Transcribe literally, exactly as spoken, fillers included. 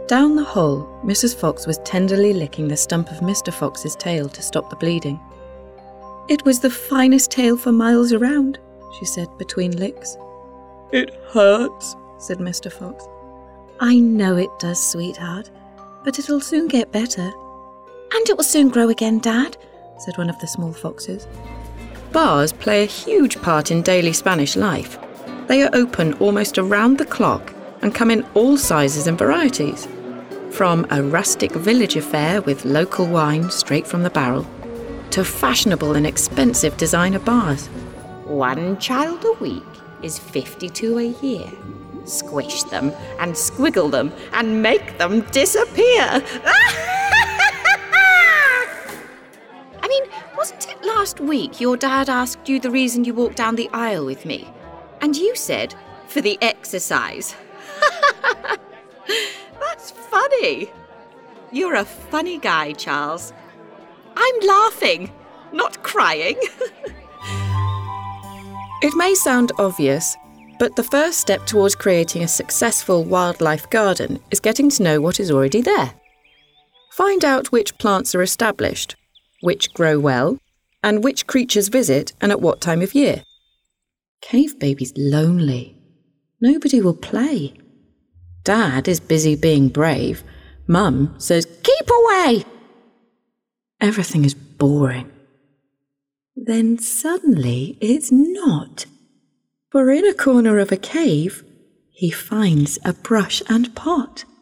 Down the hole, Missus Fox was tenderly licking the stump of Mister Fox's tail to stop the bleeding. "It was the finest tail for miles around," she said between licks. "It hurts," said Mister Fox. "I know it does, sweetheart, but it'll soon get better." "And it will soon grow again, Dad," said one of the small foxes. Bars play a huge part in daily Spanish life. They are open almost around the clock and come in all sizes and varieties. From a rustic village affair with local wine straight from the barrel, to fashionable and expensive designer bars. One child a week is fifty-two a year. Squish them and squiggle them and make them disappear. I mean, wasn't it last week your dad asked you the reason you walked down the aisle with me? And you said, for the exercise. That's funny. You're a funny guy, Charles. I'm laughing, not crying. It may sound obvious, but the first step towards creating a successful wildlife garden is getting to know what is already there. Find out which plants are established, which grow well, and which creatures visit and at what time of year. Cave Baby's lonely. Nobody will play. Dad is busy being brave. Mum says, "Keep away!" Everything is boring. Then suddenly it's not. For in a corner of a cave, he finds a brush and pot.